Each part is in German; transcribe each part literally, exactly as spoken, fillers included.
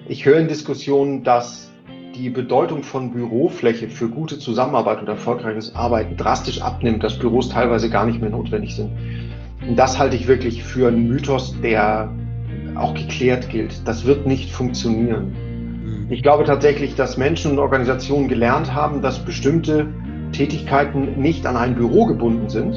Ich höre in Diskussionen, dass die Bedeutung von Bürofläche für gute Zusammenarbeit und erfolgreiches Arbeiten drastisch abnimmt, dass Büros teilweise gar nicht mehr notwendig sind. Und das halte ich wirklich für einen Mythos, der auch geklärt gilt. Das wird nicht funktionieren. Ich glaube tatsächlich, dass Menschen und Organisationen gelernt haben, dass bestimmte Tätigkeiten nicht an ein Büro gebunden sind.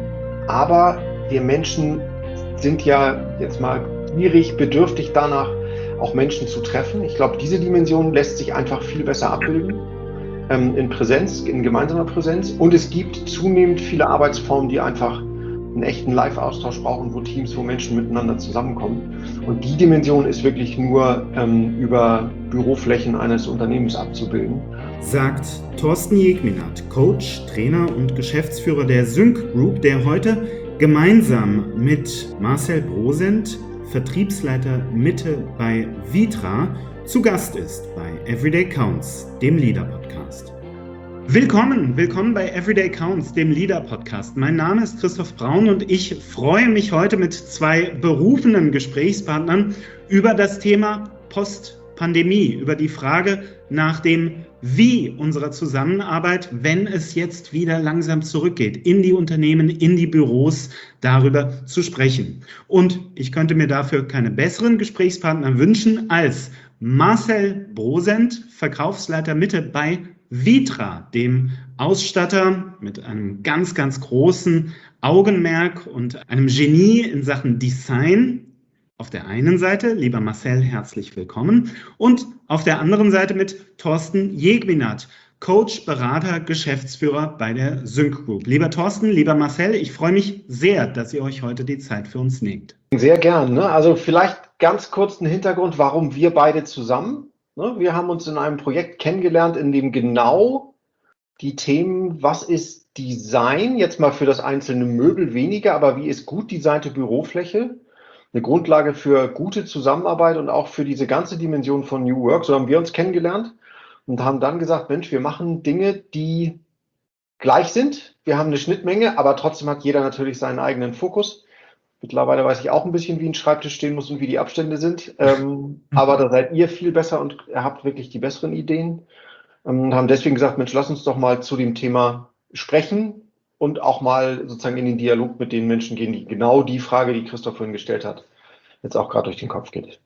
Aber wir Menschen sind ja jetzt mal gierig, bedürftig danach, auch Menschen zu treffen. Ich glaube, diese Dimension lässt sich einfach viel besser abbilden ähm, in Präsenz, in gemeinsamer Präsenz. Und es gibt zunehmend viele Arbeitsformen, die einfach einen echten Live-Austausch brauchen, wo Teams, wo Menschen miteinander zusammenkommen. Und die Dimension ist wirklich nur ähm, über Büroflächen eines Unternehmens abzubilden. Sagt Thorsten Jegminat, Coach, Trainer und Geschäftsführer der Sync Group, der heute gemeinsam mit Marcel Brosent, Vertriebsleiter Mitte bei Vitra, zu Gast ist bei Everyday Counts, dem Leader-Podcast. Willkommen, willkommen bei Everyday Counts, dem Leader-Podcast. Mein Name ist Christoph Braun und ich freue mich heute mit zwei berufenen Gesprächspartnern über das Thema Post-Pandemie, über die Frage nach dem Wie unserer Zusammenarbeit, wenn es jetzt wieder langsam zurückgeht, in die Unternehmen, in die Büros, darüber zu sprechen. Und ich könnte mir dafür keine besseren Gesprächspartner wünschen als Marcel Brosent, Verkaufsleiter Mitte bei Vitra, dem Ausstatter mit einem ganz, ganz großen Augenmerk und einem Genie in Sachen Design. Auf der einen Seite, lieber Marcel, herzlich willkommen. Und auf der anderen Seite mit Thorsten Jegminat, Coach, Berater, Geschäftsführer bei der Sync Group. Lieber Thorsten, lieber Marcel, ich freue mich sehr, dass ihr euch heute die Zeit für uns nehmt. Sehr gern. Ne? Also vielleicht ganz kurz einen Hintergrund, warum wir beide zusammen. Ne? Wir haben uns in einem Projekt kennengelernt, in dem genau die Themen, was ist Design, jetzt mal für das einzelne Möbel weniger, aber wie ist gut designte Bürofläche, eine Grundlage für gute Zusammenarbeit und auch für diese ganze Dimension von New Work. So haben wir uns kennengelernt und haben dann gesagt, Mensch, wir machen Dinge, die gleich sind. Wir haben eine Schnittmenge, aber trotzdem hat jeder natürlich seinen eigenen Fokus. Mittlerweile weiß ich auch ein bisschen, wie ein Schreibtisch stehen muss und wie die Abstände sind. Ähm, aber da seid ihr viel besser und ihr habt wirklich die besseren Ideen. Ähm, und haben deswegen gesagt, Mensch, lass uns doch mal zu dem Thema sprechen. Und auch mal sozusagen in den Dialog mit den Menschen gehen, die genau die Frage, die Christoph vorhin gestellt hat, jetzt auch gerade durch den Kopf geht.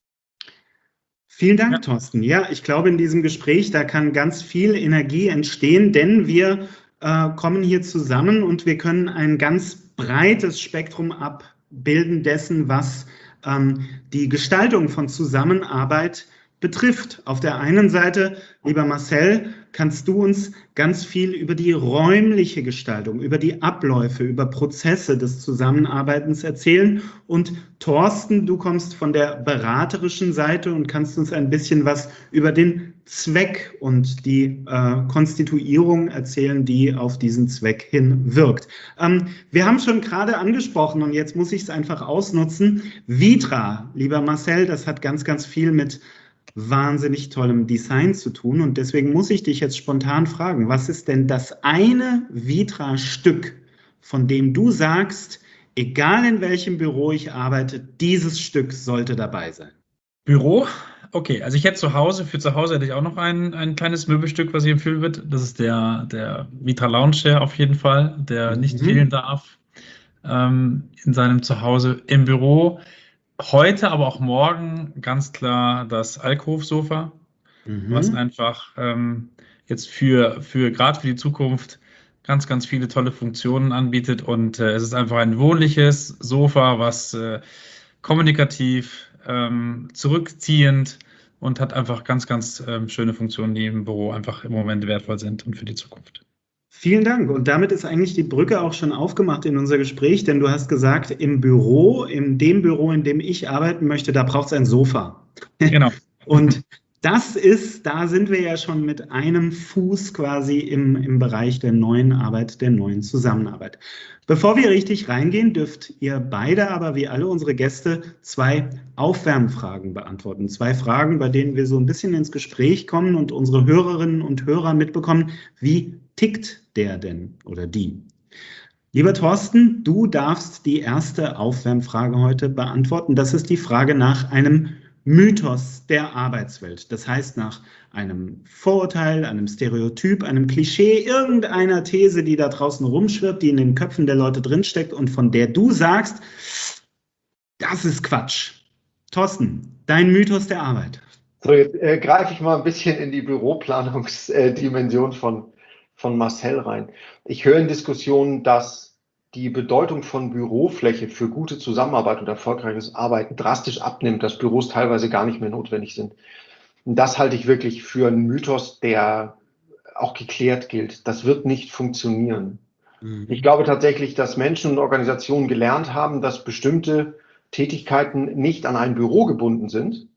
Vielen Dank, ja. Thorsten. Ja, ich glaube, in diesem Gespräch, da kann ganz viel Energie entstehen, denn wir äh, kommen hier zusammen und wir können ein ganz breites Spektrum abbilden dessen, was ähm, die Gestaltung von Zusammenarbeit betrifft. Auf der einen Seite, lieber Marcel, kannst du uns ganz viel über die räumliche Gestaltung, über die Abläufe, über Prozesse des Zusammenarbeitens erzählen. Und Thorsten, du kommst von der beraterischen Seite und kannst uns ein bisschen was über den Zweck und die äh, Konstituierung erzählen, die auf diesen Zweck hin wirkt. Ähm, wir haben schon gerade angesprochen und jetzt muss ich es einfach ausnutzen. Vitra, lieber Marcel, das hat ganz, ganz viel mit wahnsinnig tollem Design zu tun und deswegen muss ich dich jetzt spontan fragen, was ist denn das eine Vitra-Stück, von dem du sagst, egal in welchem Büro ich arbeite, dieses Stück sollte dabei sein? Büro? Okay, also ich hätte zu Hause, für zu Hause hätte ich auch noch ein, ein kleines Möbelstück, was ich empfehlen würde. Das ist der, der Vitra Lounge Chair auf jeden Fall, der mhm. nicht fehlen darf ähm, in seinem Zuhause. Im Büro heute, aber auch morgen ganz klar das Alkoven-Sofa, mhm. was einfach ähm, jetzt für, für gerade für die Zukunft ganz, ganz viele tolle Funktionen anbietet. Und äh, es ist einfach ein wohnliches Sofa, was äh, kommunikativ, ähm, zurückziehend und hat einfach ganz, ganz ähm, schöne Funktionen, die im Büro einfach im Moment wertvoll sind und für die Zukunft. Vielen Dank. Und damit ist eigentlich die Brücke auch schon aufgemacht in unser Gespräch, denn du hast gesagt, im Büro, in dem Büro, in dem ich arbeiten möchte, da braucht es ein Sofa. Genau. Und das ist, da sind wir ja schon mit einem Fuß quasi im, im Bereich der neuen Arbeit, der neuen Zusammenarbeit. Bevor wir richtig reingehen, dürft ihr beide aber wie alle unsere Gäste zwei Aufwärmfragen beantworten. Zwei Fragen, bei denen wir so ein bisschen ins Gespräch kommen und unsere Hörerinnen und Hörer mitbekommen, wie tickt der denn oder die? Lieber Thorsten, du darfst die erste Aufwärmfrage heute beantworten. Das ist die Frage nach einem Mythos der Arbeitswelt. Das heißt, nach einem Vorurteil, einem Stereotyp, einem Klischee, irgendeiner These, die da draußen rumschwirrt, die in den Köpfen der Leute drinsteckt und von der du sagst, das ist Quatsch. Thorsten, dein Mythos der Arbeit. So, jetzt äh, greife ich mal ein bisschen in die Büroplanungsdimension von, von Marcel rein. Ich höre in Diskussionen, dass die Bedeutung von Bürofläche für gute Zusammenarbeit und erfolgreiches Arbeiten drastisch abnimmt, dass Büros teilweise gar nicht mehr notwendig sind. Und das halte ich wirklich für einen Mythos, der auch geklärt gilt. Das wird nicht funktionieren. Mhm. Ich glaube tatsächlich, dass Menschen und Organisationen gelernt haben, dass bestimmte Tätigkeiten nicht an ein Büro gebunden sind.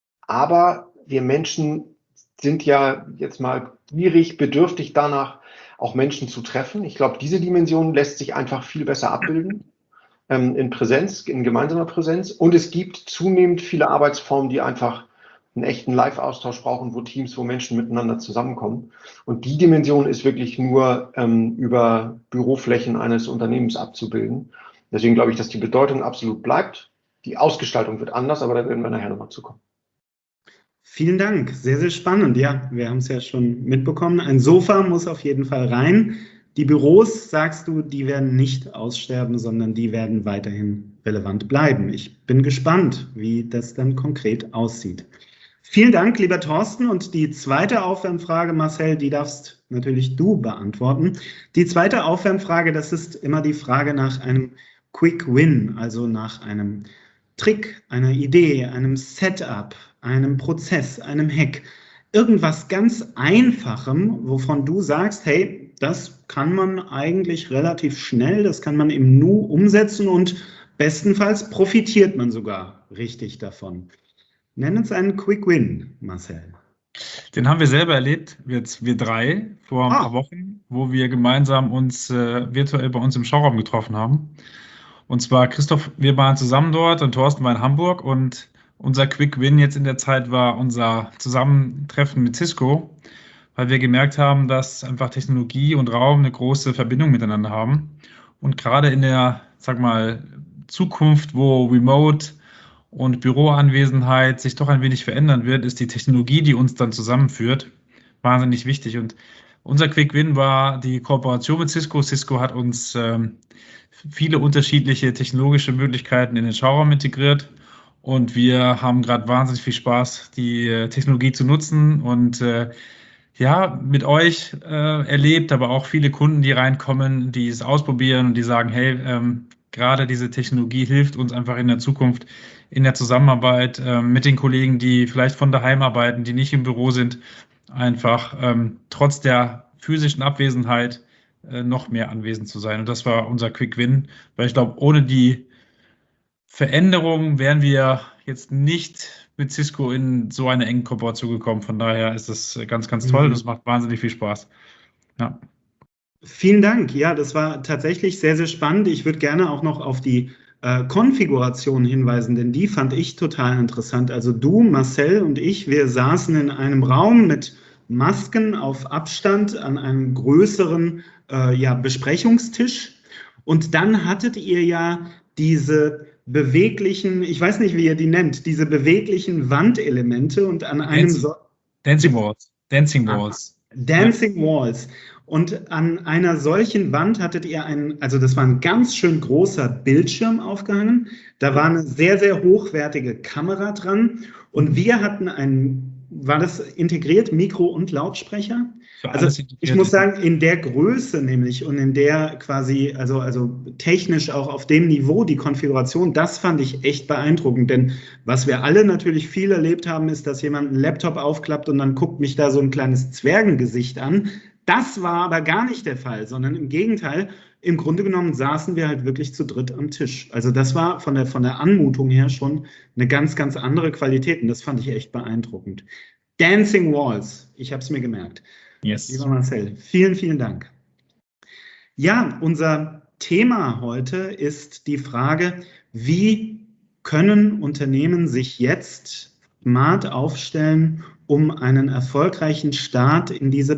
Aber wir Menschen sind ja jetzt mal gierig, bedürftig danach, auch Menschen zu treffen. Ich glaube, diese Dimension lässt sich einfach viel besser abbilden ähm, in Präsenz, in gemeinsamer Präsenz. Und es gibt zunehmend viele Arbeitsformen, die einfach einen echten Live-Austausch brauchen, wo Teams, wo Menschen miteinander zusammenkommen. Und die Dimension ist wirklich nur ähm, über Büroflächen eines Unternehmens abzubilden. Deswegen glaube ich, dass die Bedeutung absolut bleibt. Die Ausgestaltung wird anders, aber da werden wir nachher nochmal zukommen. Vielen Dank, sehr, sehr spannend. Ja, wir haben es ja schon mitbekommen. Ein Sofa muss auf jeden Fall rein. Die Büros, sagst du, die werden nicht aussterben, sondern die werden weiterhin relevant bleiben. Ich bin gespannt, wie das dann konkret aussieht. Vielen Dank, lieber Thorsten. Und die zweite Aufwärmfrage, Marcel, die darfst natürlich du beantworten. Die zweite Aufwärmfrage, das ist immer die Frage nach einem Quick Win, also nach einem Trick, einer Idee, einem Setup, einem Prozess, einem Hack. Irgendwas ganz Einfachem, wovon du sagst, hey, das kann man eigentlich relativ schnell, das kann man im Nu umsetzen und bestenfalls profitiert man sogar richtig davon. Nenn uns einen Quick Win, Marcel. Den haben wir selber erlebt, jetzt wir drei, vor ein ah. paar Wochen, wo wir gemeinsam uns äh, virtuell bei uns im Schauraum getroffen haben. Und zwar Christoph, wir waren zusammen dort und Thorsten war in Hamburg und unser Quick Win jetzt in der Zeit war unser Zusammentreffen mit Cisco, weil wir gemerkt haben, dass einfach Technologie und Raum eine große Verbindung miteinander haben. Und gerade in der, sag mal, Zukunft, wo Remote und Büroanwesenheit sich doch ein wenig verändern wird, ist die Technologie, die uns dann zusammenführt, wahnsinnig wichtig. Und unser Quick Win war die Kooperation mit Cisco. Cisco hat uns ähm, viele unterschiedliche technologische Möglichkeiten in den Schauraum integriert. Und wir haben gerade wahnsinnig viel Spaß, die äh, Technologie zu nutzen und äh, ja, mit euch äh, erlebt, aber auch viele Kunden, die reinkommen, die es ausprobieren und die sagen, hey, ähm, gerade diese Technologie hilft uns einfach in der Zukunft in der Zusammenarbeit äh, mit den Kollegen, die vielleicht von daheim arbeiten, die nicht im Büro sind, einfach ähm, trotz der physischen Abwesenheit äh, noch mehr anwesend zu sein. Und das war unser Quick Win, weil ich glaube, ohne die Veränderung wären wir jetzt nicht mit Cisco in so eine enge Kooperation gekommen. Von daher ist es ganz, ganz toll. Mhm. Das macht wahnsinnig viel Spaß. Ja. Vielen Dank. Ja, das war tatsächlich sehr, sehr spannend. Ich würde gerne auch noch auf die äh, Konfiguration hinweisen, denn die fand ich total interessant. Also du, Marcel und ich, wir saßen in einem Raum mit Masken auf Abstand an einem größeren äh, ja, Besprechungstisch. Und dann hattet ihr ja diese beweglichen, ich weiß nicht, wie ihr die nennt, diese beweglichen Wandelemente und an einem Dancing, so Dancing Walls. Dancing Walls. Dancing ja. Walls. Und an einer solchen Wand hattet ihr einen, also das war ein ganz schön großer Bildschirm aufgehangen. Da war eine sehr, sehr hochwertige Kamera dran. Und wir hatten einen, war das integriert, Mikro und Lautsprecher? Also ich muss sagen, in der Größe nämlich und in der quasi, also, also technisch auch auf dem Niveau, die Konfiguration, das fand ich echt beeindruckend. Denn was wir alle natürlich viel erlebt haben, ist, dass jemand einen Laptop aufklappt und dann guckt mich da so ein kleines Zwergengesicht an. Das war aber gar nicht der Fall, sondern im Gegenteil, im Grunde genommen saßen wir halt wirklich zu dritt am Tisch. Also das war von der, von der Anmutung her schon eine ganz, ganz andere Qualität und das fand ich echt beeindruckend. Dancing Walls, ich habe es mir gemerkt. Yes. Lieber Marcel, vielen, vielen Dank. Ja, unser Thema heute ist die Frage, wie können Unternehmen sich jetzt smart aufstellen, um einen erfolgreichen Start in diese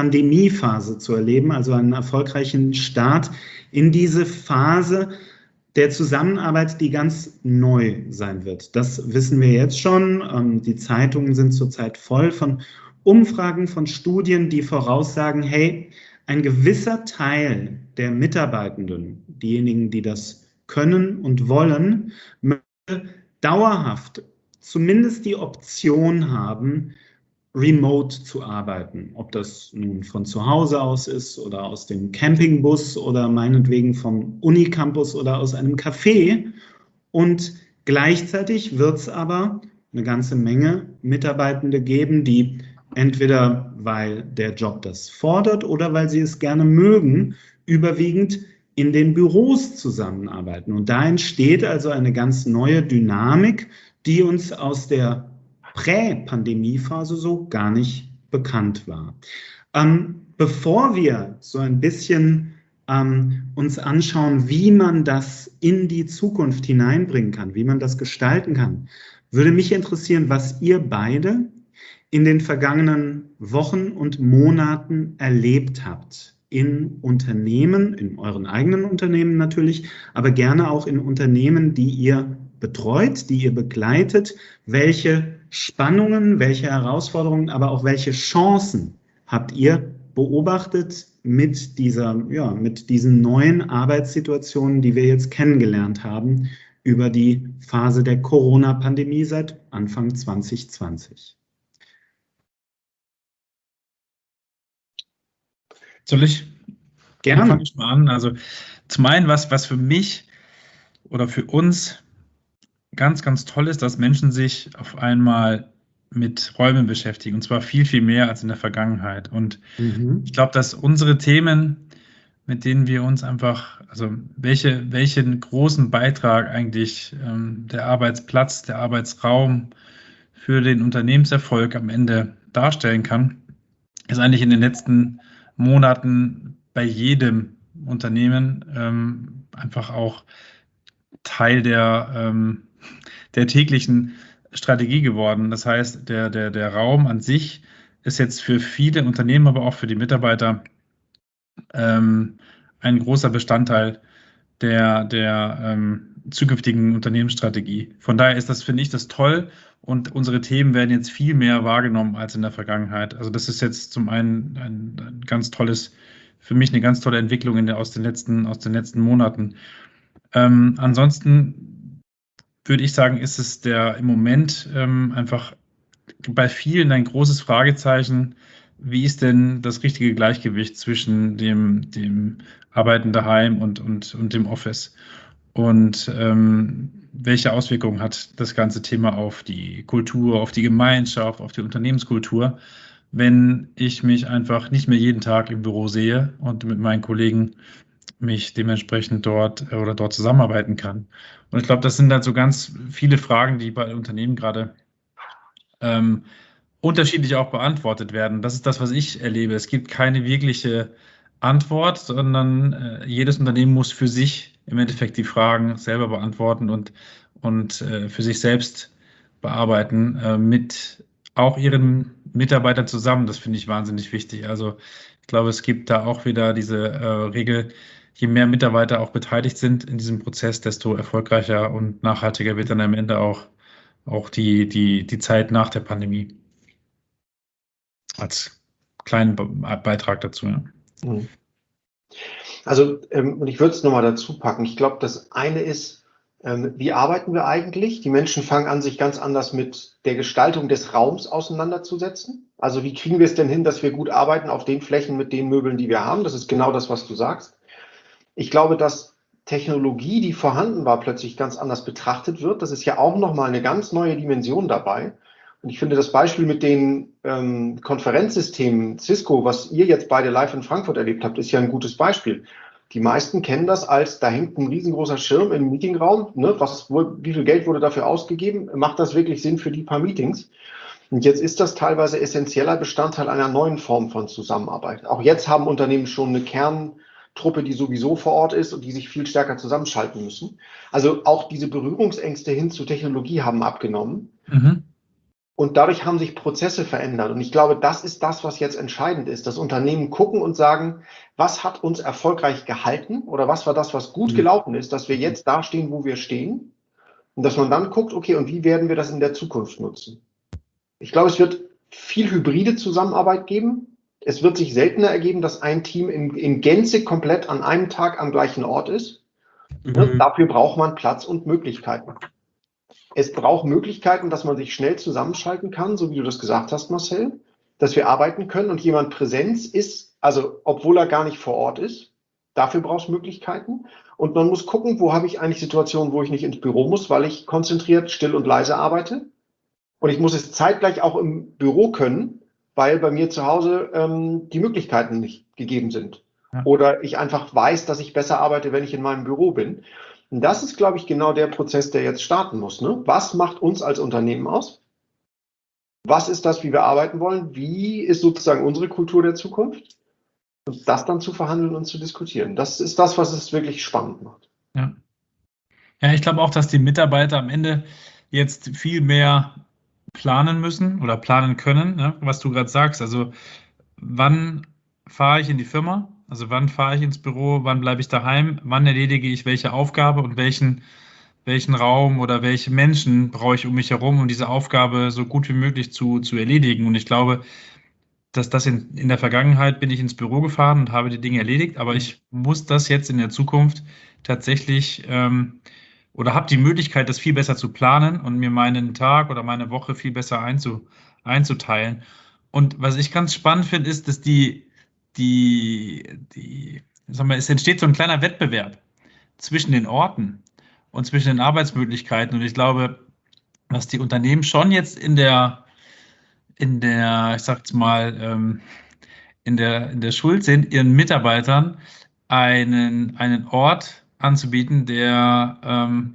Post-Pandemie-Phase zu erleben, also einen erfolgreichen Start in diese Phase der Zusammenarbeit, die ganz neu sein wird. Das wissen wir jetzt schon. Die Zeitungen sind zurzeit voll von Umfragen, von Studien, die voraussagen, hey, ein gewisser Teil der Mitarbeitenden, diejenigen, die das können und wollen, möchte dauerhaft zumindest die Option haben, remote zu arbeiten. Ob das nun von zu Hause aus ist oder aus dem Campingbus oder meinetwegen vom Unicampus oder aus einem Café. Und gleichzeitig wird es aber eine ganze Menge Mitarbeitende geben, die entweder, weil der Job das fordert oder weil sie es gerne mögen, überwiegend in den Büros zusammenarbeiten. Und da entsteht also eine ganz neue Dynamik, die uns aus der Prä-Pandemie-Phase so gar nicht bekannt war. Ähm, bevor wir so ein bisschen ähm, uns anschauen, wie man das in die Zukunft hineinbringen kann, wie man das gestalten kann, würde mich interessieren, was ihr beide in den vergangenen Wochen und Monaten erlebt habt. In Unternehmen, in euren eigenen Unternehmen natürlich, aber gerne auch in Unternehmen, die ihr betreut, die ihr begleitet. Welche Spannungen, welche Herausforderungen, aber auch welche Chancen habt ihr beobachtet mit dieser, ja, mit diesen neuen Arbeitssituationen, die wir jetzt kennengelernt haben über die Phase der Corona-Pandemie seit Anfang zwanzig zwanzig? Soll ich? Gerne. Fange ich mal an. Also zum einen, was, was für mich oder für uns ganz, ganz toll ist, dass Menschen sich auf einmal mit Räumen beschäftigen, und zwar viel, viel mehr als in der Vergangenheit. Und mhm. ich glaube, dass unsere Themen, mit denen wir uns einfach, also welche, welchen großen Beitrag eigentlich ähm, der Arbeitsplatz, der Arbeitsraum für den Unternehmenserfolg am Ende darstellen kann, ist eigentlich in den letzten Monaten bei jedem Unternehmen ähm, einfach auch Teil der, ähm, der täglichen Strategie geworden. Das heißt, der, der, der Raum an sich ist jetzt für viele Unternehmen, aber auch für die Mitarbeiter ähm, ein großer Bestandteil der, der ähm, zukünftigen Unternehmensstrategie. Von daher ist das, finde ich, das toll, und unsere Themen werden jetzt viel mehr wahrgenommen als in der Vergangenheit. Also das ist jetzt zum einen ein, ein ganz tolles, für mich eine ganz tolle Entwicklung in der, aus, den letzten, aus den letzten Monaten. Ähm, ansonsten würde ich sagen, ist es der im Moment ähm, einfach bei vielen ein großes Fragezeichen. Wie ist denn das richtige Gleichgewicht zwischen dem, dem Arbeiten daheim und, und, und dem Office? Und ähm, welche Auswirkungen hat das ganze Thema auf die Kultur, auf die Gemeinschaft, auf die Unternehmenskultur, wenn ich mich einfach nicht mehr jeden Tag im Büro sehe und mit meinen Kollegen mich dementsprechend dort oder dort zusammenarbeiten kann? Und ich glaube, das sind dann so ganz viele Fragen, die bei Unternehmen gerade ähm, unterschiedlich auch beantwortet werden. Das ist das, was ich erlebe. Es gibt keine wirkliche Antwort, sondern äh, jedes Unternehmen muss für sich im Endeffekt die Fragen selber beantworten und, und äh, für sich selbst bearbeiten, äh, mit auch ihren Mitarbeitern zusammen. Das finde ich wahnsinnig wichtig. Also ich glaube, es gibt da auch wieder diese äh, Regel, je mehr Mitarbeiter auch beteiligt sind in diesem Prozess, desto erfolgreicher und nachhaltiger wird dann am Ende auch, auch die, die, die Zeit nach der Pandemie. Als kleinen Beitrag dazu. Ja. Also, ähm, und ich würde es nochmal dazu packen. Ich glaube, das eine ist, ähm, wie arbeiten wir eigentlich? Die Menschen fangen an, sich ganz anders mit der Gestaltung des Raums auseinanderzusetzen. Also, wie kriegen wir es denn hin, dass wir gut arbeiten auf den Flächen mit den Möbeln, die wir haben? Das ist genau das, was du sagst. Ich glaube, dass Technologie, die vorhanden war, plötzlich ganz anders betrachtet wird. Das ist ja auch nochmal eine ganz neue Dimension dabei. Und ich finde das Beispiel mit den ähm, Konferenzsystemen Cisco, was ihr jetzt beide live in Frankfurt erlebt habt, ist ja ein gutes Beispiel. Die meisten kennen das als, da hängt ein riesengroßer Schirm im Meetingraum, ne, was, wo, wie viel Geld wurde dafür ausgegeben? Macht das wirklich Sinn für die paar Meetings? Und jetzt ist das teilweise essentieller Bestandteil einer neuen Form von Zusammenarbeit. Auch jetzt haben Unternehmen schon eine Kerntruppe, die sowieso vor Ort ist und die sich viel stärker zusammenschalten müssen. Also auch diese Berührungsängste hin zu Technologie haben abgenommen. Mhm. Und dadurch haben sich Prozesse verändert. Und ich glaube, das ist das, was jetzt entscheidend ist. Das Unternehmen gucken und sagen, was hat uns erfolgreich gehalten oder was war das, was gut gelaufen ist, dass wir jetzt da stehen, wo wir stehen. Und dass man dann guckt, okay, und wie werden wir das in der Zukunft nutzen? Ich glaube, es wird viel hybride Zusammenarbeit geben. Es wird sich seltener ergeben, dass ein Team in, in Gänze komplett an einem Tag am gleichen Ort ist. Mhm. Ja, dafür braucht man Platz und Möglichkeiten. Es braucht Möglichkeiten, dass man sich schnell zusammenschalten kann, so wie du das gesagt hast, Marcel, dass wir arbeiten können und jemand Präsenz ist, also obwohl er gar nicht vor Ort ist. Dafür braucht es Möglichkeiten. Und man muss gucken, wo habe ich eigentlich Situationen, wo ich nicht ins Büro muss, weil ich konzentriert, still und leise arbeite. Und ich muss es zeitgleich auch im Büro können, weil bei mir zu Hause ähm, die Möglichkeiten nicht gegeben sind. Ja. Oder ich einfach weiß, dass ich besser arbeite, wenn ich in meinem Büro bin. Und das ist, glaube ich, genau der Prozess, der jetzt starten muss. Ne? Was macht uns als Unternehmen aus? Was ist das, wie wir arbeiten wollen? Wie ist sozusagen unsere Kultur der Zukunft? Und das dann zu verhandeln und zu diskutieren. Das ist das, was es wirklich spannend macht. Ja, ja, ich glaube auch, dass die Mitarbeiter am Ende jetzt viel mehr planen müssen oder planen können, ne? Was du gerade sagst. Also wann fahre ich in die Firma? Also wann fahre ich ins Büro? Wann bleibe ich daheim? Wann erledige ich welche Aufgabe und welchen, welchen Raum oder welche Menschen brauche ich um mich herum, um diese Aufgabe so gut wie möglich zu, zu erledigen? Und ich glaube, dass das in, in der Vergangenheit bin ich ins Büro gefahren und habe die Dinge erledigt, aber ich muss das jetzt in der Zukunft tatsächlich ähm, oder habe die Möglichkeit, das viel besser zu planen und mir meinen Tag oder meine Woche viel besser einzu, einzuteilen. Und was ich ganz spannend finde, ist, dass die, die, die, sagen wir, es entsteht so ein kleiner Wettbewerb zwischen den Orten und zwischen den Arbeitsmöglichkeiten. Und ich glaube, dass die Unternehmen schon jetzt in der in der, ich sag's mal, ähm, in der, in der Schuld sind, ihren Mitarbeitern einen, einen Ort anzubieten, der, ähm,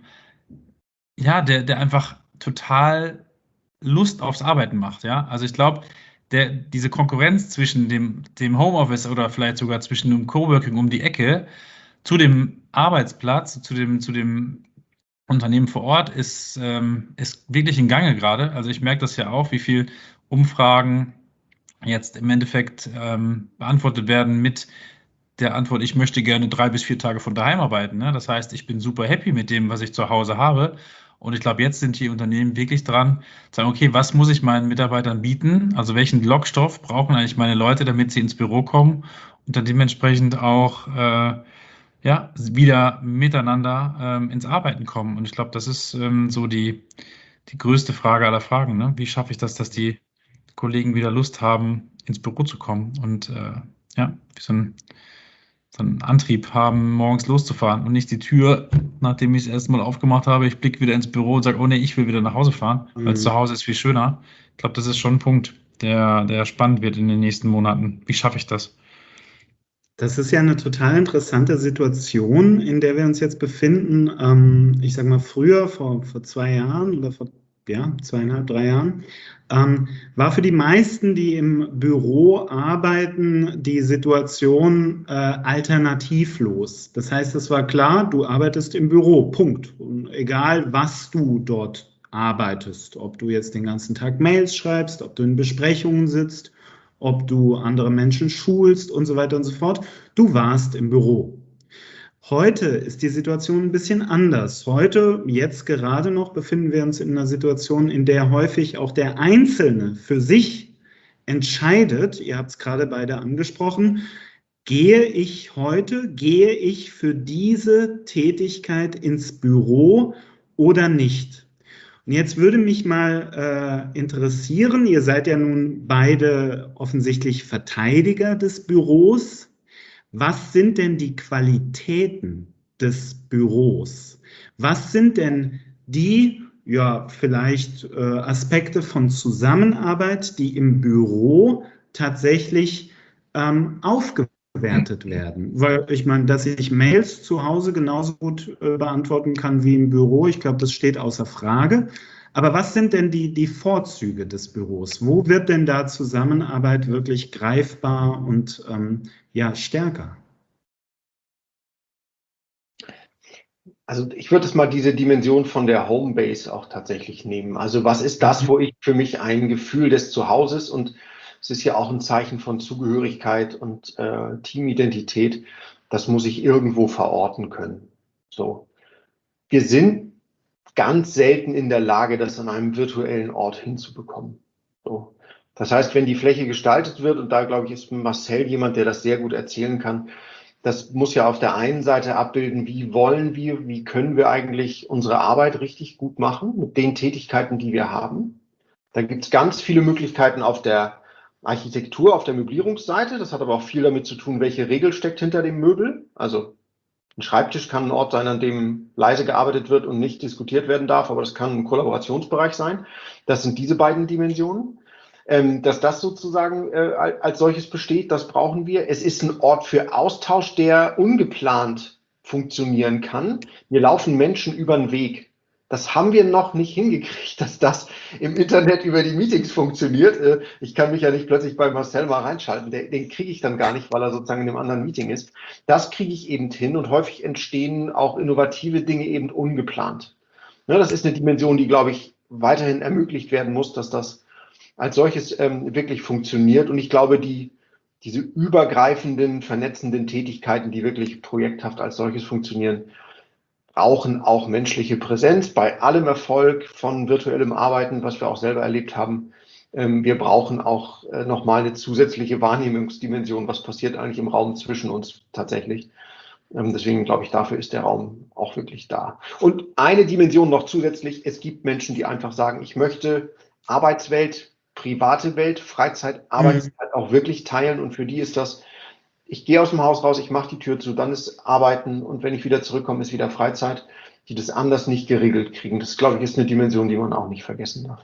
ja, der, der einfach total Lust aufs Arbeiten macht, ja. Also ich glaube, der, diese Konkurrenz zwischen dem, dem Homeoffice oder vielleicht sogar zwischen dem Coworking um die Ecke zu dem Arbeitsplatz, zu dem, zu dem Unternehmen vor Ort ist, ähm, ist wirklich in Gange gerade. Also ich merke das ja auch, wie viel Umfragen jetzt im Endeffekt ähm, beantwortet werden mit der Antwort, ich möchte gerne drei bis vier Tage von daheim arbeiten. Ne? Das heißt, ich bin super happy mit dem, was ich zu Hause habe. Und ich glaube, jetzt sind die Unternehmen wirklich dran, zu sagen, okay, was muss ich meinen Mitarbeitern bieten? Also welchen Lockstoff brauchen eigentlich meine Leute, damit sie ins Büro kommen und dann dementsprechend auch äh, ja, wieder miteinander ähm, ins Arbeiten kommen. Und ich glaube, das ist ähm, so die, die größte Frage aller Fragen. Ne? Wie schaffe ich das, dass die Kollegen wieder Lust haben, ins Büro zu kommen und äh, ja, so, ein, so einen Antrieb haben, morgens loszufahren und nicht die Tür, nachdem ich es erstmal aufgemacht habe, ich blicke wieder ins Büro und sage, oh nee, ich will wieder nach Hause fahren, mhm. weil es zu Hause ist viel schöner. Ich glaube, das ist schon ein Punkt, der, der spannend wird in den nächsten Monaten. Wie schaffe ich das? Das ist ja eine total interessante Situation, in der wir uns jetzt befinden. Ähm, ich sage mal, früher, vor, vor zwei Jahren oder vor ja, zweieinhalb, drei Jahren, ähm, war für die meisten, die im Büro arbeiten, die Situation äh, alternativlos. Das heißt, es war klar, du arbeitest im Büro, Punkt. Und egal, was du dort arbeitest, ob du jetzt den ganzen Tag Mails schreibst, ob du in Besprechungen sitzt, ob du andere Menschen schulst und so weiter und so fort. Du warst im Büro. Heute ist die Situation ein bisschen anders. Heute, jetzt gerade noch, befinden wir uns in einer Situation, in der häufig auch der Einzelne für sich entscheidet, ihr habt es gerade beide angesprochen, gehe ich heute, gehe ich für diese Tätigkeit ins Büro oder nicht? Und jetzt würde mich mal äh, interessieren, ihr seid ja nun beide offensichtlich Verteidiger des Büros. Was sind denn die Qualitäten des Büros? Was sind denn die, ja, vielleicht äh, Aspekte von Zusammenarbeit, die im Büro tatsächlich ähm, aufgewertet werden? Weil ich meine, dass ich Mails zu Hause genauso gut äh, beantworten kann wie im Büro, ich glaube, das steht außer Frage. Aber was sind denn die, die Vorzüge des Büros? Wo wird denn da Zusammenarbeit wirklich greifbar und ähm, ja, stärker? Also ich würde es mal diese Dimension von der Homebase auch tatsächlich nehmen. Also was ist das, wo ich für mich ein Gefühl des Zuhauses, und es ist ja auch ein Zeichen von Zugehörigkeit und äh, Teamidentität, das muss ich irgendwo verorten können. So. Wir sind ganz selten in der Lage, das an einem virtuellen Ort hinzubekommen. So. Das heißt, wenn die Fläche gestaltet wird, und da glaube ich, ist Marcel jemand, der das sehr gut erzählen kann, das muss ja auf der einen Seite abbilden, wie wollen wir, wie können wir eigentlich unsere Arbeit richtig gut machen mit den Tätigkeiten, die wir haben. Da gibt es ganz viele Möglichkeiten auf der Architektur, auf der Möblierungsseite. Das hat aber auch viel damit zu tun, welche Regel steckt hinter dem Möbel. Also ein Schreibtisch kann ein Ort sein, an dem leise gearbeitet wird und nicht diskutiert werden darf, aber das kann ein Kollaborationsbereich sein. Das sind diese beiden Dimensionen. Ähm, dass das sozusagen äh, als solches besteht, das brauchen wir. Es ist ein Ort für Austausch, der ungeplant funktionieren kann. Wir laufen Menschen über den Weg. Das haben wir noch nicht hingekriegt, dass das im Internet über die Meetings funktioniert. Äh, ich kann mich ja nicht plötzlich bei Marcel mal reinschalten. Den, den kriege ich dann gar nicht, weil er sozusagen in einem anderen Meeting ist. Das kriege ich eben hin, und häufig entstehen auch innovative Dinge eben ungeplant. Ja, das ist eine Dimension, die, glaube ich, weiterhin ermöglicht werden muss, dass das als solches ähm, wirklich funktioniert. Und ich glaube, die, diese übergreifenden, vernetzenden Tätigkeiten, die wirklich projekthaft als solches funktionieren, brauchen auch menschliche Präsenz bei allem Erfolg von virtuellem Arbeiten, was wir auch selber erlebt haben. Ähm, wir brauchen auch äh, nochmal eine zusätzliche Wahrnehmungsdimension. Was passiert eigentlich im Raum zwischen uns tatsächlich? Ähm, deswegen glaube ich, dafür ist der Raum auch wirklich da. Und eine Dimension noch zusätzlich: Es gibt Menschen, die einfach sagen, ich möchte Arbeitswelt, private Welt, Freizeit, Arbeitszeit auch wirklich teilen, und für die ist das, ich gehe aus dem Haus raus, ich mache die Tür zu, dann ist Arbeiten, und wenn ich wieder zurückkomme, ist wieder Freizeit, die das anders nicht geregelt kriegen. Das, glaube ich, ist eine Dimension, die man auch nicht vergessen darf.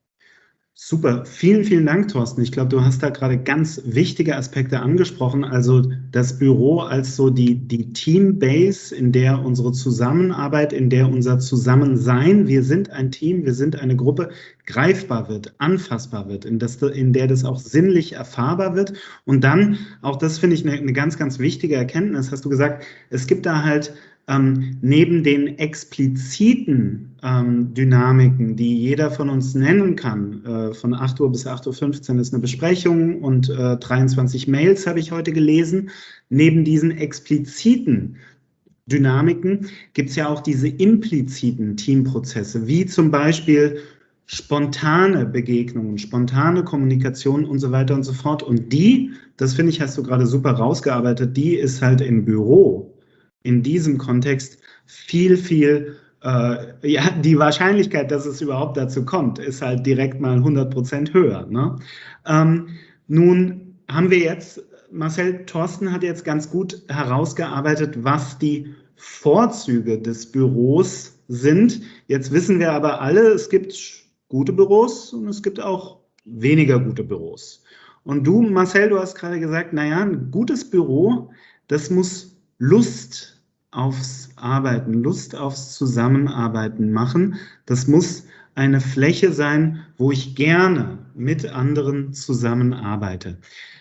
Super, vielen, vielen Dank, Thorsten. Ich glaube, du hast da gerade ganz wichtige Aspekte angesprochen. Also das Büro als so die, die Teambase, in der unsere Zusammenarbeit, in der unser Zusammensein, wir sind ein Team, wir sind eine Gruppe, greifbar wird, anfassbar wird, in, das, in der das auch sinnlich erfahrbar wird. Und dann, auch das finde ich eine, eine ganz, ganz wichtige Erkenntnis, hast du gesagt, es gibt da halt Ähm, neben den expliziten ähm, Dynamiken, die jeder von uns nennen kann, äh, von acht Uhr bis acht Uhr fünfzehn ist eine Besprechung und äh, dreiundzwanzig Mails habe ich heute gelesen, neben diesen expliziten Dynamiken gibt es ja auch diese impliziten Teamprozesse, wie zum Beispiel spontane Begegnungen, spontane Kommunikation und so weiter und so fort. Und die, das finde ich, hast du gerade super rausgearbeitet, die ist halt im Büro in diesem Kontext viel, viel, äh, ja, die Wahrscheinlichkeit, dass es überhaupt dazu kommt, ist halt direkt mal hundert Prozent höher. Ne? Ähm, nun haben wir jetzt, Marcel, Thorsten hat jetzt ganz gut herausgearbeitet, was die Vorzüge des Büros sind. Jetzt wissen wir aber alle, es gibt gute Büros und es gibt auch weniger gute Büros. Und du, Marcel, du hast gerade gesagt, naja, ein gutes Büro, das muss Lust aufs Arbeiten, Lust aufs Zusammenarbeiten machen. Das muss eine Fläche sein, wo ich gerne mit anderen zusammenarbeite.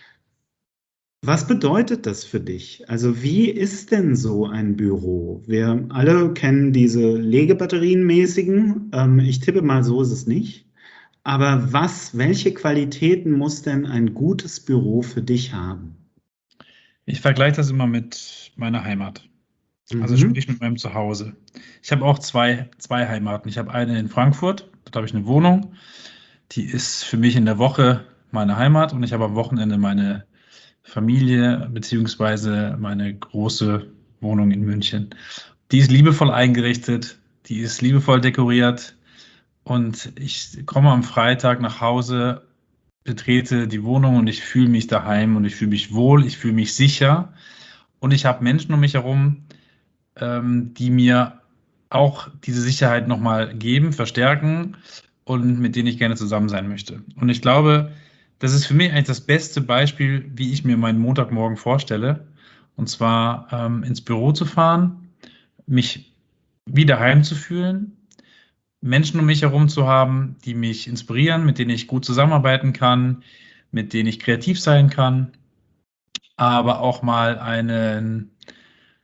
Was bedeutet das für dich? Also wie ist denn so ein Büro? Wir alle kennen diese Legebatterienmäßigen. Ähm, ich tippe mal, so ist es nicht. Aber was, welche Qualitäten muss denn ein gutes Büro für dich haben? Ich vergleiche das immer mit meiner Heimat. Also Mhm. sprich mit meinem Zuhause. Ich habe auch zwei, zwei Heimaten. Ich habe eine in Frankfurt, dort habe ich eine Wohnung. Die ist für mich in der Woche meine Heimat, und ich habe am Wochenende meine Familie beziehungsweise meine große Wohnung in München. Die ist liebevoll eingerichtet, die ist liebevoll dekoriert, und ich komme am Freitag nach Hause, betrete die Wohnung und ich fühle mich daheim und ich fühle mich wohl, ich fühle mich sicher, und ich habe Menschen um mich herum, ähm, die mir auch diese Sicherheit nochmal geben, verstärken und mit denen ich gerne zusammen sein möchte. Und ich glaube, das ist für mich eigentlich das beste Beispiel, wie ich mir meinen Montagmorgen vorstelle. Und zwar ähm, ins Büro zu fahren, mich wieder heimzufühlen, Menschen um mich herum zu haben, die mich inspirieren, mit denen ich gut zusammenarbeiten kann, mit denen ich kreativ sein kann, aber auch mal einen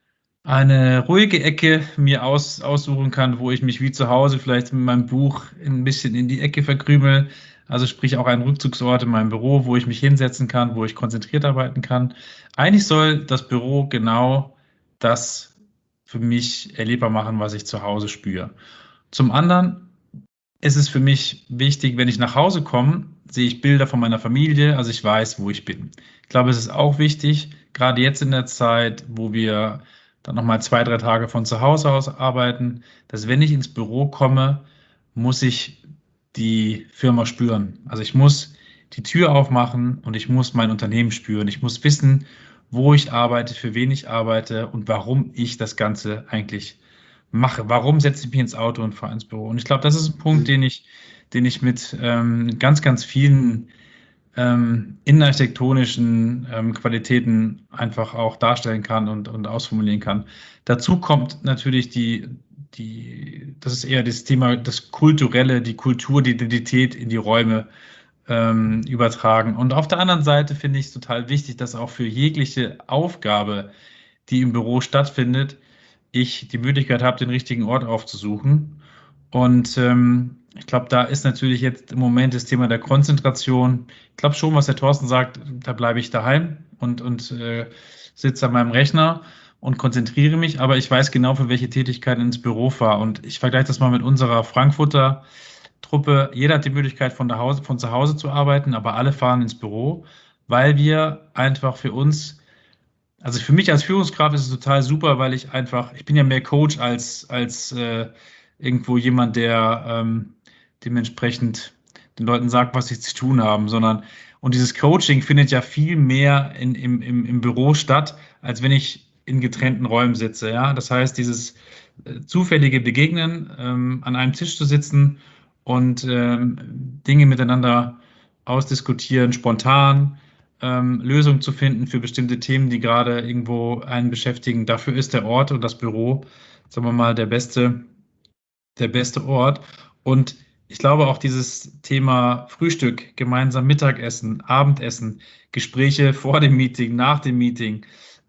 eine ruhige Ecke mir aus, aussuchen kann, wo ich mich wie zu Hause vielleicht mit meinem Buch ein bisschen in die Ecke verkrümel. Also sprich auch ein Rückzugsort in meinem Büro, wo ich mich hinsetzen kann, wo ich konzentriert arbeiten kann. Eigentlich soll das Büro genau das für mich erlebbar machen, was ich zu Hause spüre. Zum anderen ist es für mich wichtig, wenn ich nach Hause komme, sehe ich Bilder von meiner Familie, also ich weiß, wo ich bin. Ich glaube, es ist auch wichtig, gerade jetzt in der Zeit, wo wir dann nochmal zwei, drei Tage von zu Hause aus arbeiten, dass wenn ich ins Büro komme, muss ich die Firma spüren. Also ich muss die Tür aufmachen und ich muss mein Unternehmen spüren. Ich muss wissen, wo ich arbeite, für wen ich arbeite und warum ich das Ganze eigentlich mache. Warum setze ich mich ins Auto und fahre ins Büro? Und ich glaube, das ist ein Punkt, den ich, den ich mit ähm, ganz, ganz vielen ähm, innenarchitektonischen ähm, Qualitäten einfach auch darstellen kann und, und ausformulieren kann. Dazu kommt natürlich die, die, das ist eher das Thema, das Kulturelle, die Kultur, die Identität in die Räume ähm, übertragen. Und auf der anderen Seite finde ich es total wichtig, dass auch für jegliche Aufgabe, die im Büro stattfindet, ich die Möglichkeit habe, den richtigen Ort aufzusuchen. Und ähm, ich glaube, da ist natürlich jetzt im Moment das Thema der Konzentration. Ich glaube schon, was der Thorsten sagt, da bleibe ich daheim und, und äh, sitze an meinem Rechner und konzentriere mich, aber ich weiß genau, für welche Tätigkeit ins Büro fahre. Und ich vergleiche das mal mit unserer Frankfurter Truppe. Jeder hat die Möglichkeit, von, der Hause, von zu Hause zu arbeiten, aber alle fahren ins Büro, weil wir einfach für uns, also für mich als Führungskraft ist es total super, weil ich einfach, ich bin ja mehr Coach als, als äh, irgendwo jemand, der ähm, dementsprechend den Leuten sagt, was sie zu tun haben, sondern und dieses Coaching findet ja viel mehr in, im, im, im Büro statt, als wenn ich in getrennten Räumen sitze. Ja? Das heißt, dieses äh, zufällige Begegnen, ähm, an einem Tisch zu sitzen und ähm, Dinge miteinander ausdiskutieren, spontan ähm, Lösungen zu finden für bestimmte Themen, die gerade irgendwo einen beschäftigen. Dafür ist der Ort und das Büro, sagen wir mal, der beste, der beste Ort. Und ich glaube auch dieses Thema Frühstück, gemeinsam Mittagessen, Abendessen, Gespräche vor dem Meeting, nach dem Meeting,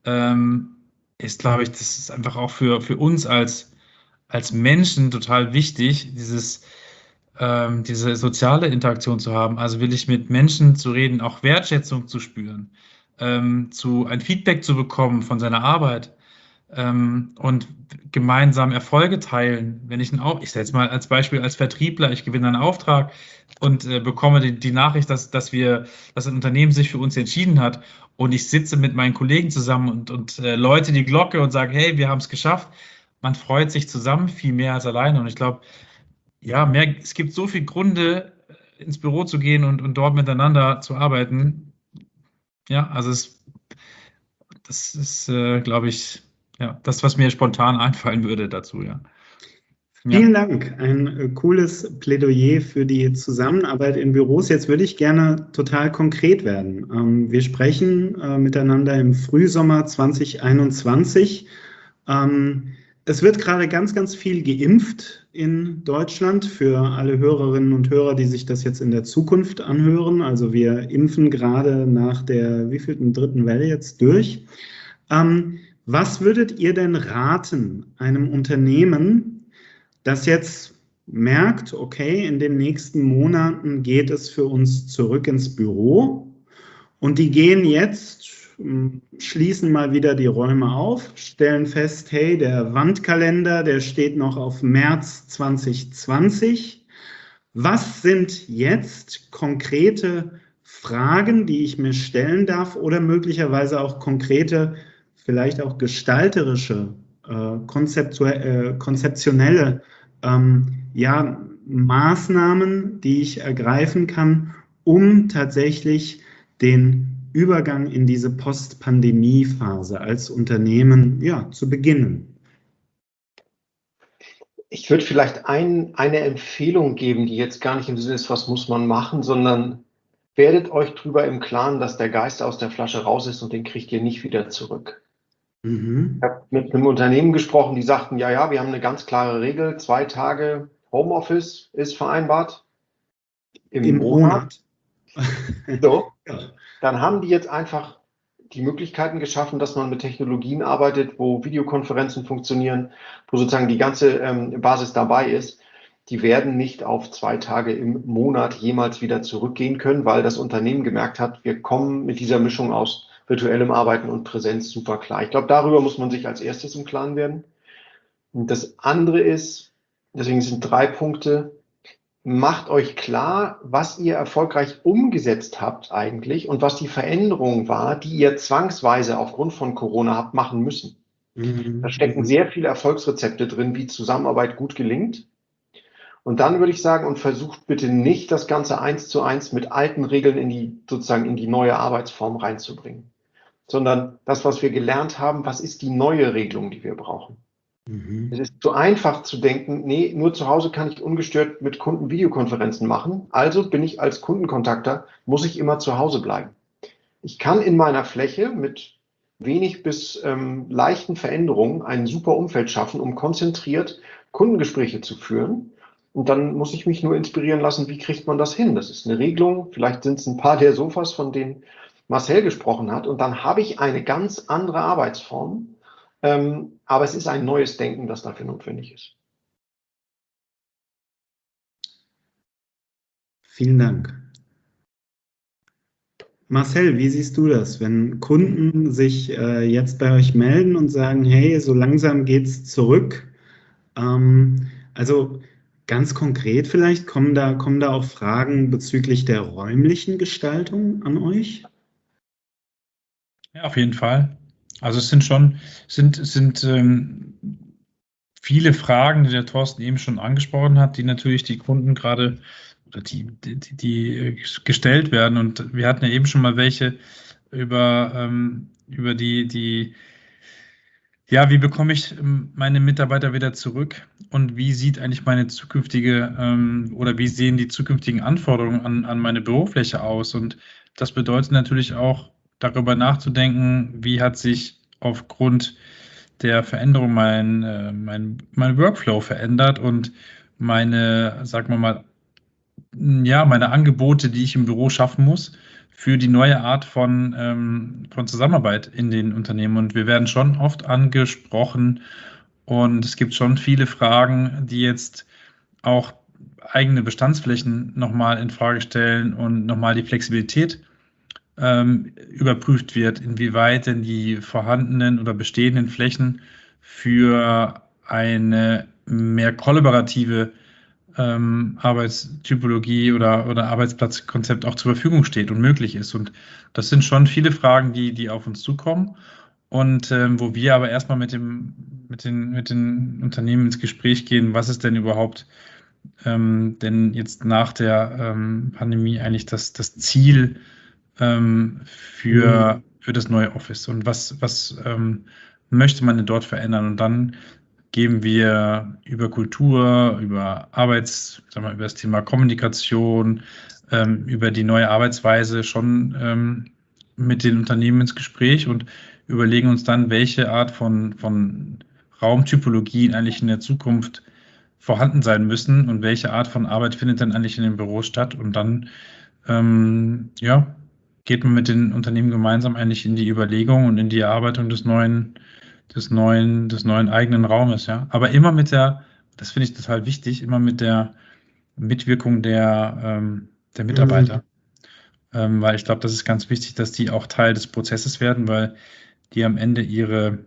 ähm, ist, glaube ich, das ist einfach auch für, für uns als, als Menschen total wichtig, dieses, ähm, diese soziale Interaktion zu haben. Also will ich mit Menschen zu reden, auch Wertschätzung zu spüren, ähm, zu ein Feedback zu bekommen von seiner Arbeit ähm, und gemeinsam Erfolge teilen. Wenn ich ein, Au- ich setze mal als Beispiel als Vertriebler, ich gewinne einen Auftrag und äh, bekomme die, die Nachricht, dass, dass wir, dass ein Unternehmen sich für uns entschieden hat und ich sitze mit meinen Kollegen zusammen und, und äh, läute die Glocke und sage, hey, wir haben es geschafft. Man freut sich zusammen viel mehr als alleine. Und ich glaube, ja, mehr, es gibt so viele Gründe, äh, ins Büro zu gehen und, und dort miteinander zu arbeiten. Ja, also es, das ist, äh, glaube ich, ja, das, was mir spontan einfallen würde dazu, ja. Ja. Vielen Dank. Ein äh, cooles Plädoyer für die Zusammenarbeit in Büros. Jetzt würde ich gerne total konkret werden. Ähm, wir sprechen äh, miteinander im Frühsommer zwanzig einundzwanzig. Ähm, es wird gerade ganz, ganz viel geimpft in Deutschland für alle Hörerinnen und Hörer, die sich das jetzt in der Zukunft anhören. Also wir impfen gerade nach der wievielten dritten Welle jetzt durch. Ähm, was würdet ihr denn raten einem Unternehmen, das jetzt merkt, okay, in den nächsten Monaten geht es für uns zurück ins Büro und die gehen jetzt, schließen mal wieder die Räume auf, stellen fest, hey, der Wandkalender, der steht noch auf März zwanzig zwanzig. Was sind jetzt konkrete Fragen, die ich mir stellen darf oder möglicherweise auch konkrete, vielleicht auch gestalterische, äh, konzeptuelle, äh, konzeptionelle ähm, ja, Maßnahmen, die ich ergreifen kann, um tatsächlich den Übergang in diese Post-Pandemie-Phase als Unternehmen ja, zu beginnen? Ich würde vielleicht ein, eine Empfehlung geben, die jetzt gar nicht im Sinne ist, was muss man machen, sondern werdet euch darüber im Klaren, dass der Geist aus der Flasche raus ist und den kriegt ihr nicht wieder zurück. Mhm. Ich habe mit einem Unternehmen gesprochen, die sagten, ja, ja, wir haben eine ganz klare Regel, zwei Tage Homeoffice ist vereinbart im, Im Monat. Monat. So, ja. Dann haben die jetzt einfach die Möglichkeiten geschaffen, dass man mit Technologien arbeitet, wo Videokonferenzen funktionieren, wo sozusagen die ganze ähm, Basis dabei ist. Die werden nicht auf zwei Tage im Monat jemals wieder zurückgehen können, weil das Unternehmen gemerkt hat, wir kommen mit dieser Mischung aus virtuellem Arbeiten und Präsenz super klar. Ich glaube, darüber muss man sich als erstes im Klaren werden. Und das andere ist, deswegen sind drei Punkte, macht euch klar, was ihr erfolgreich umgesetzt habt eigentlich und was die Veränderung war, die ihr zwangsweise aufgrund von Corona habt machen müssen. Mhm. Da stecken sehr viele Erfolgsrezepte drin, wie Zusammenarbeit gut gelingt. Und dann würde ich sagen, und versucht bitte nicht, das Ganze eins zu eins mit alten Regeln in die, sozusagen in die neue Arbeitsform reinzubringen, sondern das, was wir gelernt haben, was ist die neue Regelung, die wir brauchen. Mhm. Es ist zu einfach zu denken, nee, nur zu Hause kann ich ungestört mit Kunden Videokonferenzen machen. Also bin ich als Kundenkontakter, muss ich immer zu Hause bleiben. Ich kann in meiner Fläche mit wenig bis ähm, leichten Veränderungen ein super Umfeld schaffen, um konzentriert Kundengespräche zu führen. Und dann muss ich mich nur inspirieren lassen, wie kriegt man das hin? Das ist eine Regelung, vielleicht sind es ein paar der Sofas, von denen Marcel gesprochen hat. Und dann habe ich eine ganz andere Arbeitsform. Ähm, aber es ist ein neues Denken, das dafür notwendig ist. Vielen Dank. Marcel, wie siehst du das, wenn Kunden sich äh, jetzt bei euch melden und sagen, hey, so langsam geht's zurück? Ähm, also ganz konkret vielleicht, kommen da, kommen da auch Fragen bezüglich der räumlichen Gestaltung an euch? Ja, auf jeden Fall. Also es sind schon, sind, sind ähm, viele Fragen, die der Thorsten eben schon angesprochen hat, die natürlich die Kunden gerade oder die, die, die, die gestellt werden. Und wir hatten ja eben schon mal welche über, ähm, über die, die, ja, wie bekomme ich ähm, meine Mitarbeiter wieder zurück und wie sieht eigentlich meine zukünftige ähm, oder wie sehen die zukünftigen Anforderungen an, an meine Bürofläche aus? Und das bedeutet natürlich auch, darüber nachzudenken, wie hat sich aufgrund der Veränderung mein, äh, mein, mein Workflow verändert und meine, sagen wir mal, ja, meine Angebote, die ich im Büro schaffen muss, für die neue Art von, ähm, von Zusammenarbeit in den Unternehmen. Und wir werden schon oft angesprochen und es gibt schon viele Fragen, die jetzt auch eigene Bestandsflächen nochmal in Frage stellen und nochmal die Flexibilität ähm, überprüft wird, inwieweit denn die vorhandenen oder bestehenden Flächen für eine mehr kollaborative ähm, Arbeitstypologie oder, oder Arbeitsplatzkonzept auch zur Verfügung steht und möglich ist. Und das sind schon viele Fragen, die, die auf uns zukommen und ähm, wo wir aber erstmal mit dem, mit den, mit den Unternehmen ins Gespräch gehen, was ist denn überhaupt ähm, denn jetzt nach der ähm, Pandemie eigentlich das, das Ziel ähm, für, Mhm. für das neue Office und was, was ähm, möchte man denn dort verändern? Und dann geben wir über Kultur, über Arbeits, sagen wir, über das Thema Kommunikation, ähm, über die neue Arbeitsweise schon ähm, mit den Unternehmen ins Gespräch und überlegen uns dann, welche Art von, von Raumtypologien eigentlich in der Zukunft vorhanden sein müssen und welche Art von Arbeit findet dann eigentlich in den Büros statt. Und dann ähm, ja, geht man mit den Unternehmen gemeinsam eigentlich in die Überlegung und in die Erarbeitung des neuen, des neuen, des neuen eigenen Raumes, ja. Aber immer mit der, das finde ich total wichtig, immer mit der Mitwirkung der, ähm, der Mitarbeiter. Mhm. Ähm, weil ich glaube, das ist ganz wichtig, dass die auch Teil des Prozesses werden, weil die am Ende ihre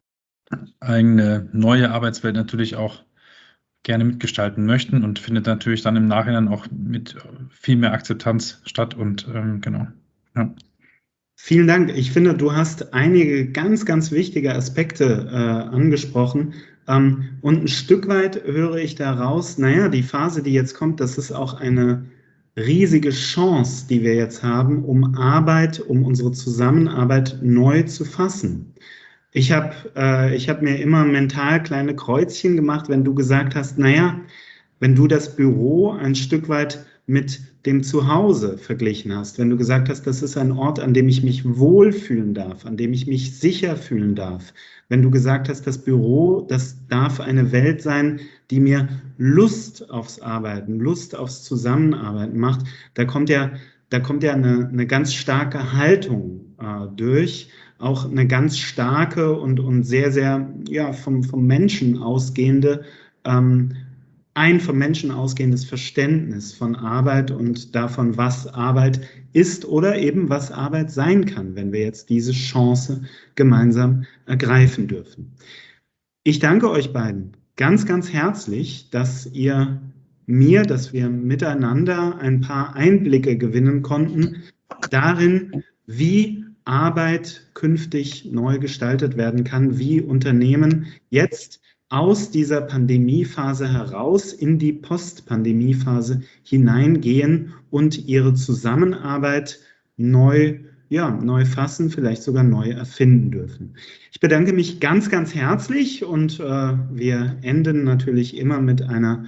eigene neue Arbeitswelt natürlich auch gerne mitgestalten möchten und findet natürlich dann im Nachhinein auch mit viel mehr Akzeptanz statt und ähm, genau. Ja. Vielen Dank. Ich finde, du hast einige ganz, ganz wichtige Aspekte äh, angesprochen. Ähm, und ein Stück weit höre ich daraus, naja, die Phase, die jetzt kommt, das ist auch eine riesige Chance, die wir jetzt haben, um Arbeit, um unsere Zusammenarbeit neu zu fassen. Ich habe äh, ich hab mir immer mental kleine Kreuzchen gemacht, wenn du gesagt hast, naja, wenn du das Büro ein Stück weit mit dem Zuhause verglichen hast, wenn du gesagt hast, das ist ein Ort, an dem ich mich wohlfühlen darf, an dem ich mich sicher fühlen darf, wenn du gesagt hast, das Büro, das darf eine Welt sein, die mir Lust aufs Arbeiten, Lust aufs Zusammenarbeiten macht, da kommt ja, da kommt ja eine, eine ganz starke Haltung äh, durch auch eine ganz starke und, und sehr, sehr ja, vom, vom Menschen ausgehende, ähm, ein vom Menschen ausgehendes Verständnis von Arbeit und davon, was Arbeit ist oder eben was Arbeit sein kann, wenn wir jetzt diese Chance gemeinsam ergreifen dürfen. Ich danke euch beiden ganz, ganz herzlich, dass ihr mir, dass wir miteinander ein paar Einblicke gewinnen konnten darin, wie Arbeit künftig neu gestaltet werden kann, wie Unternehmen jetzt aus dieser Pandemiephase heraus in die Post-Pandemie-Phase hineingehen und ihre Zusammenarbeit neu, ja, neu fassen, vielleicht sogar neu erfinden dürfen. Ich bedanke mich ganz, ganz herzlich und äh, wir enden natürlich immer mit einer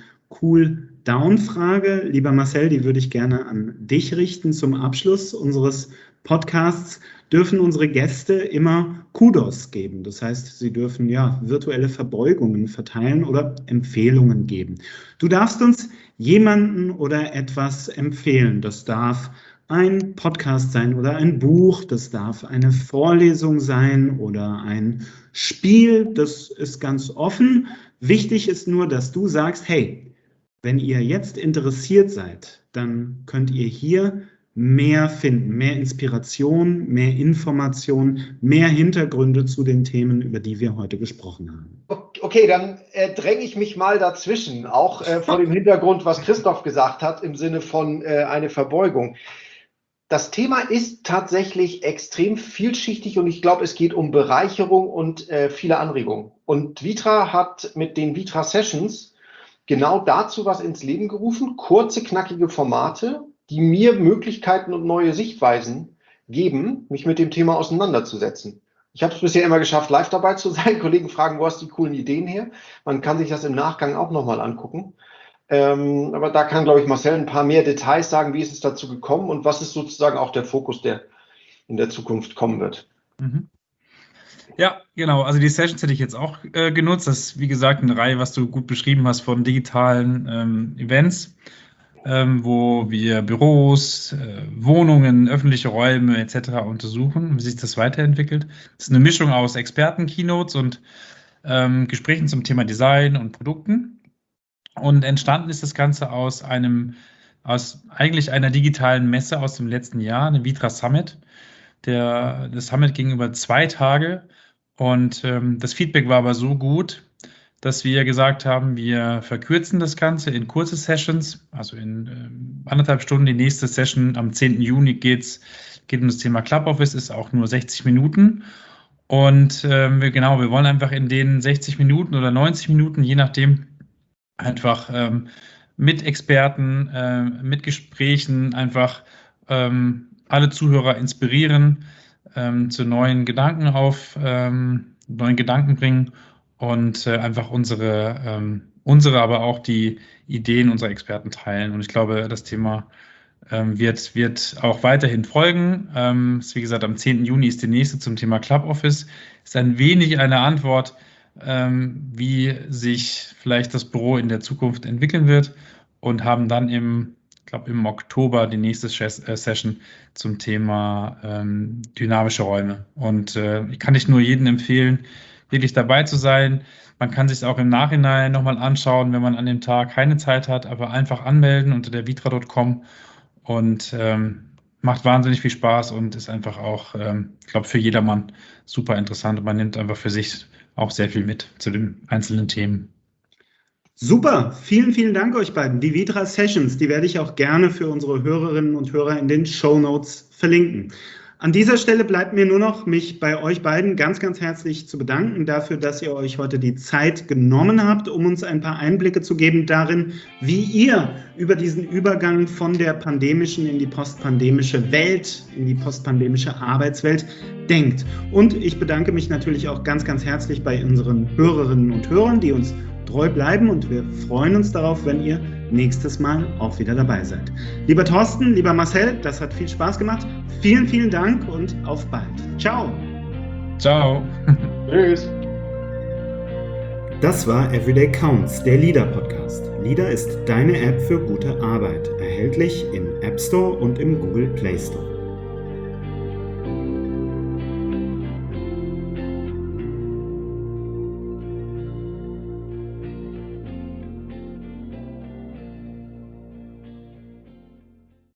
Cool-Down-Frage. Lieber Marcel, die würde ich gerne an dich richten zum Abschluss unseres Podcasts. Dürfen unsere Gäste immer Kudos geben. Das heißt, sie dürfen ja virtuelle Verbeugungen verteilen oder Empfehlungen geben. Du darfst uns jemanden oder etwas empfehlen. Das darf ein Podcast sein oder ein Buch, das darf eine Vorlesung sein oder ein Spiel. Das ist ganz offen. Wichtig ist nur, dass du sagst, hey, wenn ihr jetzt interessiert seid, dann könnt ihr hier mehr finden, mehr Inspiration, mehr Information, mehr Hintergründe zu den Themen, über die wir heute gesprochen haben. Okay, dann äh, dränge ich mich mal dazwischen, auch äh, vor dem Hintergrund, was Christoph gesagt hat, im Sinne von äh, eine Verbeugung. Das Thema ist tatsächlich extrem vielschichtig und ich glaube, es geht um Bereicherung und äh, viele Anregungen. Und Vitra hat mit den Vitra Sessions genau dazu was ins Leben gerufen, kurze, knackige Formate, die mir Möglichkeiten und neue Sichtweisen geben, mich mit dem Thema auseinanderzusetzen. Ich habe es bisher immer geschafft, live dabei zu sein. Kollegen fragen, wo hast du die coolen Ideen her? Man kann sich das im Nachgang auch nochmal angucken. Ähm, aber da kann, glaube ich, Marcel ein paar mehr Details sagen, wie ist es dazu gekommen und was ist sozusagen auch der Fokus, der in der Zukunft kommen wird. Mhm. Ja, genau. Also die Sessions hätte ich jetzt auch äh, genutzt. Das ist, wie gesagt, eine Reihe, was du gut beschrieben hast, von digitalen ähm, Events, ähm, wo wir Büros, äh, Wohnungen, öffentliche Räume et cetera untersuchen, wie sich das weiterentwickelt. Das ist eine Mischung aus Experten-Keynotes und ähm, Gesprächen zum Thema Design und Produkten. Und entstanden ist das Ganze aus einem, aus eigentlich einer digitalen Messe aus dem letzten Jahr, eine Vitra Summit. Der, das Summit ging über zwei Tage und ähm, das Feedback war aber so gut, dass wir gesagt haben, wir verkürzen das Ganze in kurze Sessions, also in ähm, anderthalb Stunden. Die nächste Session am zehnten Juni geht's, geht um das Thema Cluboffice, ist auch nur sechzig Minuten. Und ähm, wir, genau, wir wollen einfach in den sechzig Minuten oder neunzig Minuten, je nachdem, einfach ähm, mit Experten, äh, mit Gesprächen einfach ähm, alle Zuhörer inspirieren, ähm, zu neuen Gedanken auf, ähm, neuen Gedanken bringen und äh, einfach unsere, ähm, unsere, aber auch die Ideen unserer Experten teilen. Und ich glaube, das Thema ähm, wird, wird auch weiterhin folgen. Ähm, ist, wie gesagt, am zehnten Juni ist die nächste zum Thema Cluboffice. Ist ein wenig eine Antwort, ähm, wie sich vielleicht das Büro in der Zukunft entwickeln wird und haben dann im Ich glaube, im Oktober die nächste Session zum Thema ähm, dynamische Räume. Und äh, ich kann nicht nur jedem empfehlen, wirklich dabei zu sein. Man kann sich es auch im Nachhinein nochmal anschauen, wenn man an dem Tag keine Zeit hat, aber einfach anmelden unter der vitra punkt com und ähm, macht wahnsinnig viel Spaß und ist einfach auch, ähm, ich glaube, für jedermann super interessant und man nimmt einfach für sich auch sehr viel mit zu den einzelnen Themen. Super, vielen, vielen Dank euch beiden. Die Vitra Sessions, die werde ich auch gerne für unsere Hörerinnen und Hörer in den Shownotes verlinken. An dieser Stelle bleibt mir nur noch, mich bei euch beiden ganz, ganz herzlich zu bedanken dafür, dass ihr euch heute die Zeit genommen habt, um uns ein paar Einblicke zu geben darin, wie ihr über diesen Übergang von der pandemischen in die postpandemische Welt, in die postpandemische Arbeitswelt denkt. Und ich bedanke mich natürlich auch ganz, ganz herzlich bei unseren Hörerinnen und Hörern, die uns treu bleiben und wir freuen uns darauf, wenn ihr nächstes Mal auch wieder dabei seid. Lieber Thorsten, lieber Marcel, das hat viel Spaß gemacht. Vielen, vielen Dank und auf bald. Ciao. Ciao. Tschüss. Das war Everyday Counts, der LEADER Podcast. LEADER ist deine App für gute Arbeit, erhältlich im App Store und im Google Play Store.